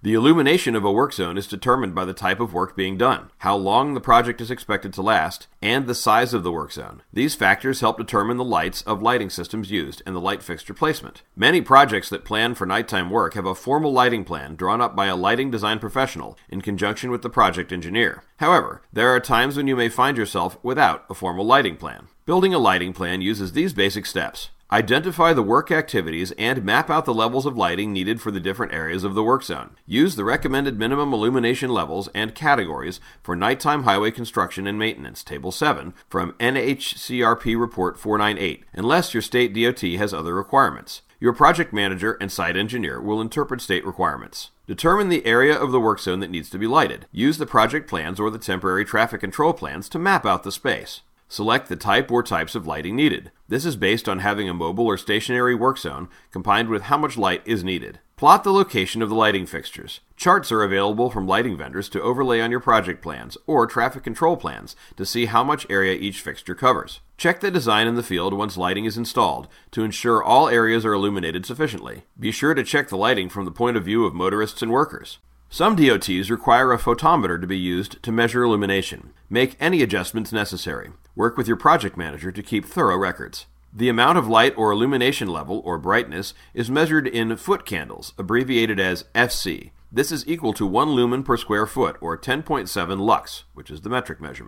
The illumination of a work zone is determined by the type of work being done, how long the project is expected to last, and the size of the work zone. These factors help determine the lights of lighting systems used and the light fixture placement. Many projects that plan for nighttime work have a formal lighting plan drawn up by a lighting design professional in conjunction with the project engineer. However, there are times when you may find yourself without a formal lighting plan. Building a lighting plan uses these basic steps. Identify the work activities and map out the levels of lighting needed for the different areas of the work zone. Use the recommended minimum illumination levels and categories for nighttime highway construction and maintenance, Table 7, from NHCRP Report 498, unless your state DOT has other requirements. Your project manager and site engineer will interpret state requirements. Determine the area of the work zone that needs to be lighted. Use the project plans or the temporary traffic control plans to map out the space. Select the type or types of lighting needed. This is based on having a mobile or stationary work zone combined with how much light is needed. Plot the location of the lighting fixtures. Charts are available from lighting vendors to overlay on your project plans or traffic control plans to see how much area each fixture covers. Check the design in the field once lighting is installed to ensure all areas are illuminated sufficiently. Be sure to check the lighting from the point of view of motorists and workers. Some DOTs require a photometer to be used to measure illumination. Make any adjustments necessary. Work with your project manager to keep thorough records. The amount of light or illumination level, or brightness, is measured in foot candles, abbreviated as FC. This is equal to 1 lumen per square foot, or 10.7 lux, which is the metric measurement.